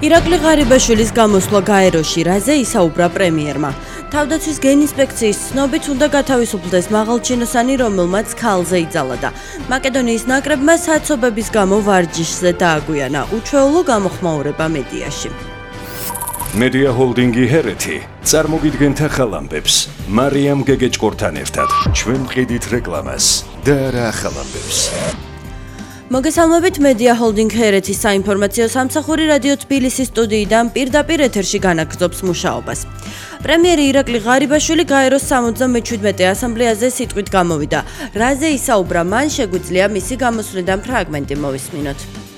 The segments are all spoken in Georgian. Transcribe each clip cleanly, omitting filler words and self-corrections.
ირაკლი ღარიბაშვილის გამოსვლა გაეროში, რაზე ისაუბრა პრემიერმა. თავდაცვის გენინსპექციის ცნობით უნდა გათავისუფლდეს მაღალჩინოსანი, რომელმაც ქალზე იძალა და მაკედონიის ნაკრებმა საცობების გამო ვარჯიშზე დააგვიანა. უჩვეულო გამოხმაურება მედიაში. მედია ჰოლდინგი ჰერეთი წარმოგიდგენთ ახალ ამბებს მარიამ გეგეჭკორთან ერთად. ჩვენ ვყიდით რეკლამას და რა ახალ ამბებს. მოგესალმებით, მედია ჰოლდინგ ჰერეთის საინფორმაციო სამსახური რადიო თბილისის სტუდიიდან პირდაპირ ეთერში განაგრძობს მუშაობას. პრემიერი ირაკლი ღარიბაშვილი გაეროს 77-ე ასამბლეაზე სიტყვით გამოვიდა. რაზე ისაუბრა, მან შეგვიძლია მისი გამოსვლიდან ფრაგმენტი მოვისმინოთ.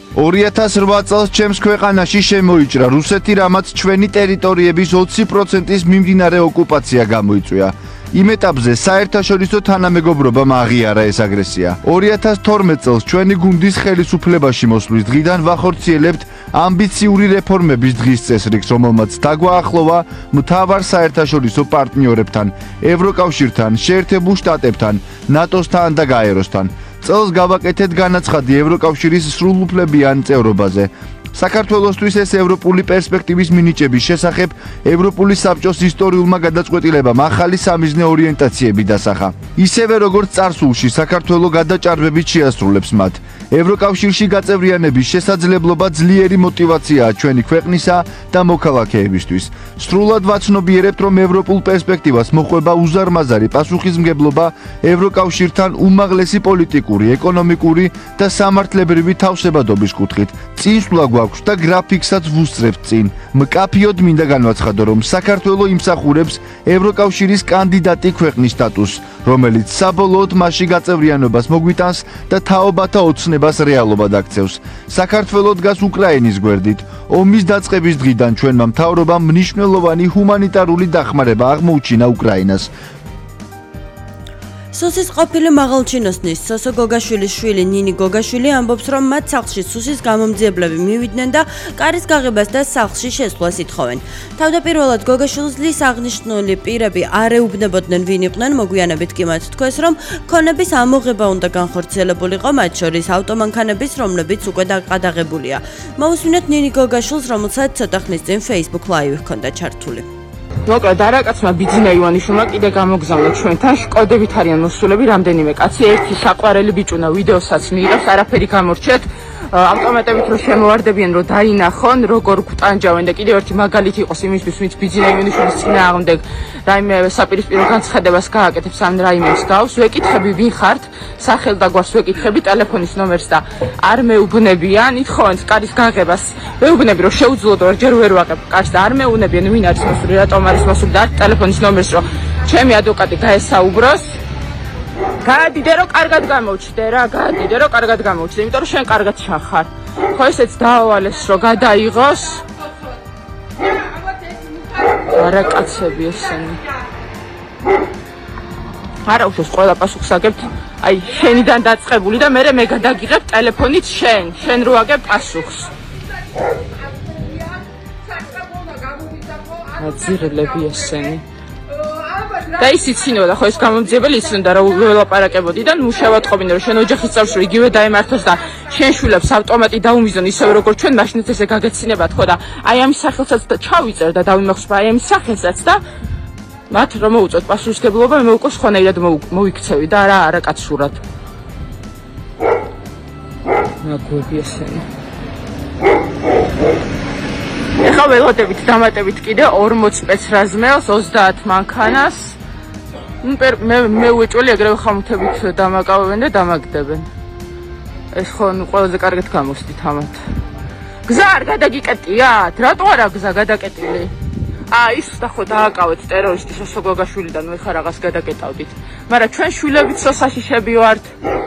2008 წელს ჩემს ქვეყანაში შემოიჭრა რუსეთი, რამაც ჩვენი ტერიტორიების 20%-ის მიმდინარე ოკუპაცია გამოიწვია. იმ ეტაპზე საერთაშორისო თანამეგობრობამ აღიარა ეს აგრესია. 2012 წელს ჩვენი გუნდის ხელისუფლებაში მოსვლის დღიდან ვახორციელებთ ამბიციური რეფორმების დღის წესრიგს, რომელმაც დაგვაახლოვა მთავარ საერთაშორისო პარტნიორებთან, ევროკავშირთან, შეერთებულ შტატებთან, ნატოსთან და გაეროსთან. წელს გავაკეთეთ განაცხადი ევროკავშირის სრულუფლებიან წევრობაზე. საქართველოსთვის ეს ევროპული პერსპექტივის მინიჭების შესახებ ევროპული საბჭოს ისტორიულმა გადაწყვეტილებამ ახალი სამიზნე ორიენტაციები დასახა. ისევე როგორც წარსულში საქართველო გადაჭარბებით შეასრულებს მათ. ევროკავშირში გაწევრიანების შესაძლებლობა ძლიერი მოტივაციაა ჩვენი ქვეყნისა და მოქალაქეებისთვის. სრულად ვაცნობიერებთ, რომ ევროპულ პერსპექტივას მოჰყვება უზარმაზარი პასუხისმგებლობა ევროკავშირთან უმაღლესი პოლიტიკური, ეკონომიკური და სამართლებრივი თავსებადობის კუთხით. წინსვლა გვაქვს და გრაფიკსაც ვუსწრებთ წინ. მკაფიოდ მინდა განვაცხადო, რომ საქართველო იმსახურებს ევროკავშირის კანდიდატი ქვეყნის სტატუსს, რომელიც საბოლოოდ მასში გაწევრიანებას მოგვიტანს და თაობათა ოცნებას რეალობად აქცევს. საქართველო დგას უკრაინის გვერდით. ომის დაწყების დღიდან ჩვენმა მთავრობამ მნიშვნელოვანი ჰუმანიტარული დახმარება აღმოუჩინა უკრაინას. სუსის ყოფილი მაღალჩინოსნის სოსო გოგაშვილის შვილი ნინი გოგაშვილი ამბობს, რომ მათ სახლში სუსის გამომძიებლები მივიდნენ და კარის გაღებას და სახლში შესვლას ითხოვენ. თავდაპირველად გოგაშვილის აღნიშნული პირები არ ეუბნებოდნენ ვინ იყვნენ, მოგვიანებით კი მათ თქვეს, რომ ქონების ამოღება უნდა განხორციელებულიყო, მათ შორის ავტომანქანების, რომლებიც უკვე დაკადაღებულია. მოусმინოთ ნინი გოგაშვილს, რომელსაც ცოტა ხნის წინ Facebook Live ჰქონდა ჩართული. მოკლედ არაკაცმა ბიძინა ივანიშვილმა კიდე გამოგზავნა ჩვენთან შკოდებით არიან მოსულები რამდენიმე კაცი, ერთი საყვარელი ბიჭუნა ვიდეოსაც მიიღებს, არაფერი გამორჩეთ, ავტომატებით რომ შემოვარდებიან, რომ დაინახონ, როგორ გვტანჯავენ და კიდევ ერთი მაგალითი იყოს იმისთვის, ვინც ბიძინა ივანიშვილის წინააღმდეგ რაიმე საპირისპირო განცხადებას გააკეთებს ან რაიმეს გავს, ვეკითხები ვინ ხართ, სახელ და გვარს ვეკითხები, ტელეფონის ნომერს და არ მეუბნებიან, ითხოვენ კარის გაღებას. მეუბნები რომ შეუძლოდ ჯერ ვერ ვაყებ კარს და არ მეუბნებიან ვინ არის მოსული, რატომ არის მოსული და ტელეფონის ნომერს რომ ჩემი ადვოკატი გაესაუბროს. გადიდე რომ კარგად გამოჩდე რა, გადიდე რომ კარგად გამოჩდე, იმიტომ რომ შენ კარგად ჩახარ. ხო ესეც დაავალეს რომ გადაიღოს. არა კაცები ესენი. არა უშოს ყველა პასუხს აგებთ, აი შენიდან დაწყებული და მე გადაგიღებ ტელეფონით შენ რო აგებ პასუხს. აძირლები ესენი. და ის იცინოდა, ხო ეს გამომძიებელი იცინოდა რა ველაპარაკებოდი და მუშავატყობინე რომ შენ ოჯახის წევრს იგივე დაემართოს და შენ შვილებს ავტომატი დაუმიზონ ისევე როგორც ჩვენ მაშინაც ესე გაგეცინებათ, ხო და აი ამის სახელსაც ჩავიწერ და დავიმახსოვრ აი ამის სახელსაც და მათ რომ მოუწოთ პასუხისმგებლობა მე უკვე სხვანაირად მოვიქცევი და არა კაცურად. ნაგვები ესენი. ეხლა ველოდებით დამატებით კიდე 40 სპეცრაზმელს 30 მანქანას. მე უეჭველი ეგრევე ხამუთებით დამაკავებენ და დამაგდებენ. ეს ხო ყველაზე კარგად გამოსდით ამათ. გზა არ გადაგიკეტიათ? რატო არა გზა გადაკეტილი? ის და ხო დააკავეთ ტერორისტი სოსო გოგაშვილიდან მე ხარ რაღაც გადაკეტავდით. მაგრამ ჩვენ შვილებით სოსაშიშები ვართ.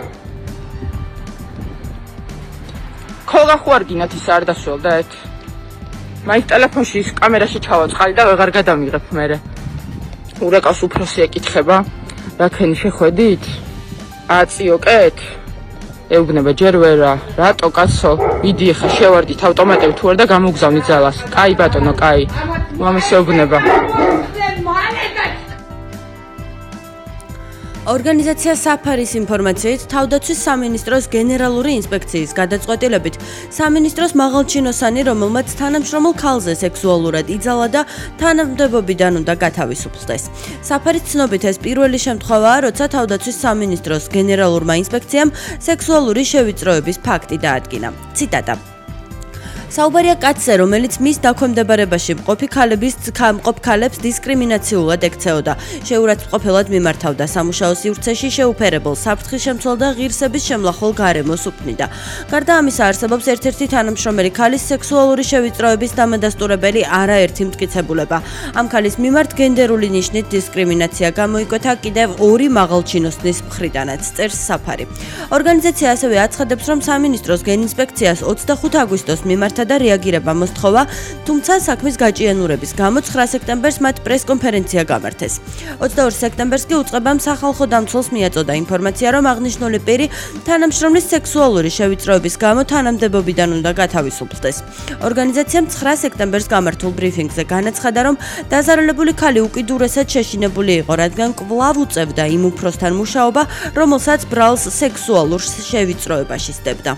ქოგა ხო არ გინათ ის არ დასველდეთ? მაინც ტელეფონში კამერაში ჩავაწყალი და ვეღარ გადამიღებ მერე. ურეკავს უფროსი ეკითხება, რა ქენი შეხვედით? აწიოკეთ? ეუბნება ჯერ ვერა, რატო კაცო? მიდი ხა შევარდით ავტომატები თუ არ და გამოგზავნით ძალას. კაი ბატონო, კაი. მამის ეუბნება. ორგანიზაცია საფარის ინფორმაციით, თავდაცვის სამინისტროს გენერალური ინსპექციის გადაწყვეტილებით, სამინისტროს მაღალჩინოსანი, რომელმაც თანამშრომელ ქალზე სექსუალურად იძალა და თანამდებობიდან უნდა გათავისუფლდეს. საფარის ცნობით ეს პირველი შემთხვევაა, როცა თავდაცვის სამინისტროს გენერალურმა ინსპექციამ სექსუალური შევიწროების ფაქტი დაადგინა. ციტატა საუბარია კაცზე, რომელიც მის დაქვემდებარებაში მყოფ ქალებს დისკრიმინაციულად ექცეოდა. შეურაცხმყოფელად მიმართავდა სამუშაო სივრცეში შეუფერებელ, საფრთხის-შემცველ და ღირსების შემლახულ გარემოს უქმნიდა. გარდა ამისა, არსებობს ერთ-ერთი თანამშრომელი ქალის სექსუალური შევიწროების დამადასტურებელი არაერთი მტკიცებულება. ამ ქალის მიმართ გენდერული ნიშნით დისკრიმინაცია გამოიკვეთა კიდევ ორი მაღალჩინოსნის მხრიდანაც, წერს საფარი. ორგანიზაცია ასევე აცხადებს, რომ სამინისტროს გენინსპექციას 25 აგვისტოს მიმართა და რეაგირება მოსთხოვა, თუმცა საქმის გაჭიანურების გამო 9 სექტემბერს მათ პრესკონფერენცია გამართეს. 22 სექტემბერს კი უწყებამ სახალხო დამცველს მიაწოდა ინფორმაცია, რომ აღნიშნული პირი თანამშრომლის სექსუალური შევიწროების გამო თანამდებობიდან უნდა გათავისუფლდეს. ორგანიზაციამ 9 სექტემბერს გამართულ ბრიფინგზე განაცხადა, რომ დაზარალებული ქალი უკიდურესად შეშინებული იყო, რადგან კვლავ უწევდა იმ უფროსთან მუშაობა, რომელსაც ბრალს სექსუალურ შევიწროებაში სდებდა.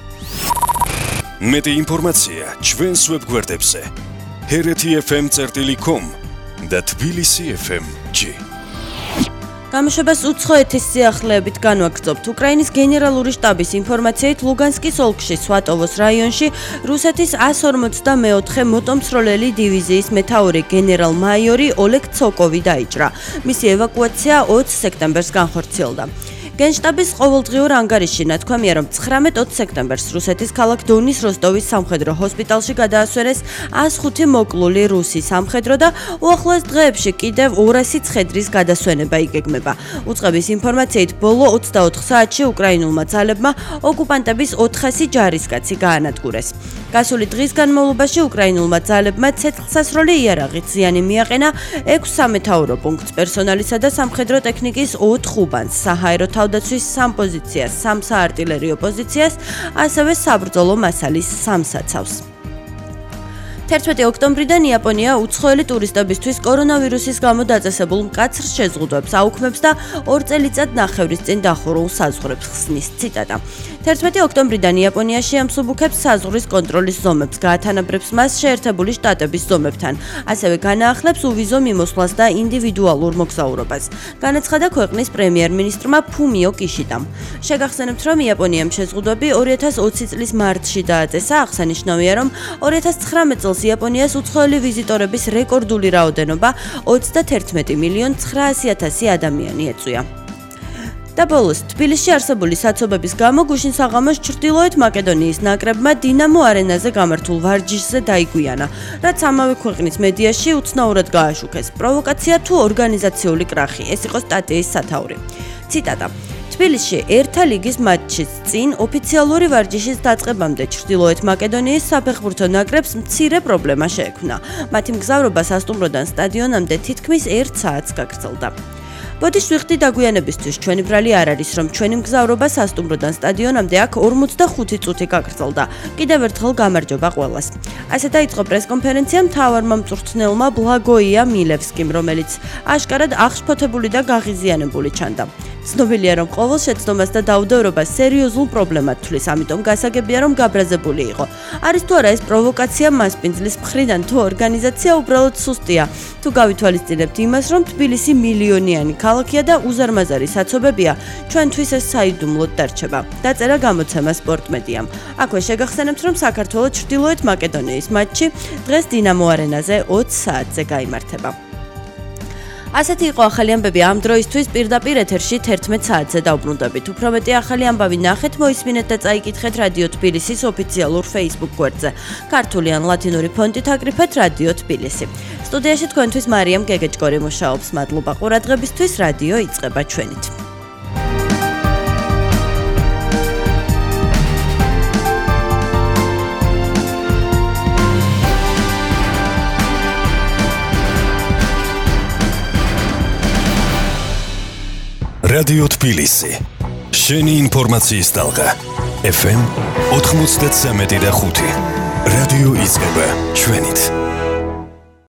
მეტი ინფორმაცია ჩვენს ვებგვერდებზე hereti.fm.com და tbilisi.fm.g გამოშვებას უცხოეთის სიახლეებით განვაგრძობთ. უკრაინის გენერალური შტაბის ინფორმაციით, ლუგანსკის ოლქში სვატოვოს რაიონში რუსეთის 154 მოტომსროლელი დივიზიის მეთაური გენერალ-მაიორი ოლეგ ცოკოვი დაიჭრა. მისი ევაკუაცია 20 სექტემბერს განხორციელდა. გენშტაბის ყოველდღიურ ანგარიშში ნათქვამია, რომ 19-20 სექტემბერს რუსეთის ქალაქ დონის როსტოვის სამხედრო ჰოსპიტალში გადაასვენეს 105 მოკლული რუსი სამხედრო და უახლოეს დღეებში კიდევ 200 ცხედრის გადასვენება იგეგმება. უწყების ინფორმაციით, ბოლო 24 საათში უკრაინულმა ძალებმა ოკუპანტების 400 ჯარისკაცი გაანადგურეს. გასული დღის განმავლობაში უკრაინულმა ძალებმა ცეცხლსასროლი იარაღით ზიანი მიაყენა 6 სამეთაურო პუნქტს, პერსონალისა და სამხედრო ტექნიკის 4 უბანს, საჰაერო თავდაცვის 3 პოზიციას, 3 საარტილერიო პოზიციას, ასევე საბრძოლო მასალის 3 საცავს. 11 ოქტომბრიდან იაპონია უცხოელი ტურისტებისთვის კორონავირუსის გამო დაწესებულ მკაცრ შეზღუდვებს აუქმებს და 2 წელიწად ნახევრის წინ დახურულ საზღვრებს ხსნის. ციტატა 11 ოქტომბრიდან იაპონია შეამსუბუქებს საზღვრის კონტროლის ზომებს, გაათანაბრებს მას შეერთებული შტატების ზომებთან, ასევე განაახლებს უვიზო მიმოსვლას და ინდივიდუალურ მოგზაურობას. განაცხადა ქვეყნის პრემიერ-მინისტრმა ფუმიო კიშიდამ. შეგახსენებთ, რომ იაპონიამ შეზღუდვები 2020 წლის მარტში დააწესა. აღსანიშნავია, რომ 2019 წელს იაპონიას უცხოელი ვიზიტორების რეკორდული რაოდენობა 21,900,000 ადამიანი ეწვია. და ბოლოს, თბილისში არსებული საცობების გამო გუშინ საღამოს ჩრდილოეთ მაკედონიის ნაკრებმა დინამო არენაზე გამართულ ვარჯიშზე დაიგვიანა, რაც ამავე ქვეყნის მედიაში უცნაურად გააშუქეს. პროვოკაცია თუ ორგანიზაციული კრახი, ეს იყო სტატიის სათაური. ციტატა თბილისში ერთა ლიგის მატჩის წინ ოფიციალური ვარჯიშის დაწყებამდე ჩრდილოეთ მაკედონიის საფეხბურთო ნაკრებს მცირე პრობლემა შეექმნა. მათი მგზავრობა სასტუმროდან სტადიონამდე თითქმის 1 საათს გაგრძელდა. ბოდიშ ვიხდი დაგვიანებისთვის, ჩვენი ბრალი არ არის, რომ ჩვენი მგზავრობა სასტუმროდან სტადიონამდე აქ 45 წუთი გაგრძელდა. კიდევ ერთხელ გამარჯობა ყველას. ასე დაიწყო პრესკონფერენცია მთავარმა მწვრთნელმა ბლაგოია მილევსკიმ, რომელიც აშკარად აღშფოთებული და გაღიზიანებული ჩანდა. ცნობილია, რომ ყოველ შეცდომას და დაუდევრობას სერიოზულ პრობლემად თვლის, ამიტომ გასაგებია, რომ გაბრაზებული იყო. არის თუ არა ეს პროვოკაცია მასპინძლის მხრიდან, თუ ორგანიზაცია უბრალოდ სუსტია. თუ გავითვალისწინებთ იმას, რომ თბილისი მილიონიანი ქალაქია და უზარმაზარი საცობებია, ჩვენთვის ეს საიდუმლოდ დარჩება. დაწერა გამოცემა სპორტმედიამ. აქვე შეგახსენებთ, რომ საქართველოს ჩრდილოეთ მაკედონიის მატჩი დღეს დინამო არენაზე 20 საათზე გაიმართება. ასეთი იყო ახალი ამბები ამ დროისთვის პირდაპირ ეთერში 11 საათზე დავბრუნდებით. უფრო მეტი ახალი ამბავი ნახეთ, მოისმინეთ და წაიკითხეთ რადიო თბილისის ოფიციალურ Facebook გვერდზე. ქართული ან ლათინური ფონტით აკრიფეთ რადიო თბილისი. სტუდიაში თქვენთვის მარიამ გეგეჭკორი მუშაობს. მადლობა ყურადღებისთვის. რადიო იწყება ჩვენით. რადიო თბილისი. შენი ინფორმაციის ტალღა. FM 93.5. რადიო იწყება ჩვენით.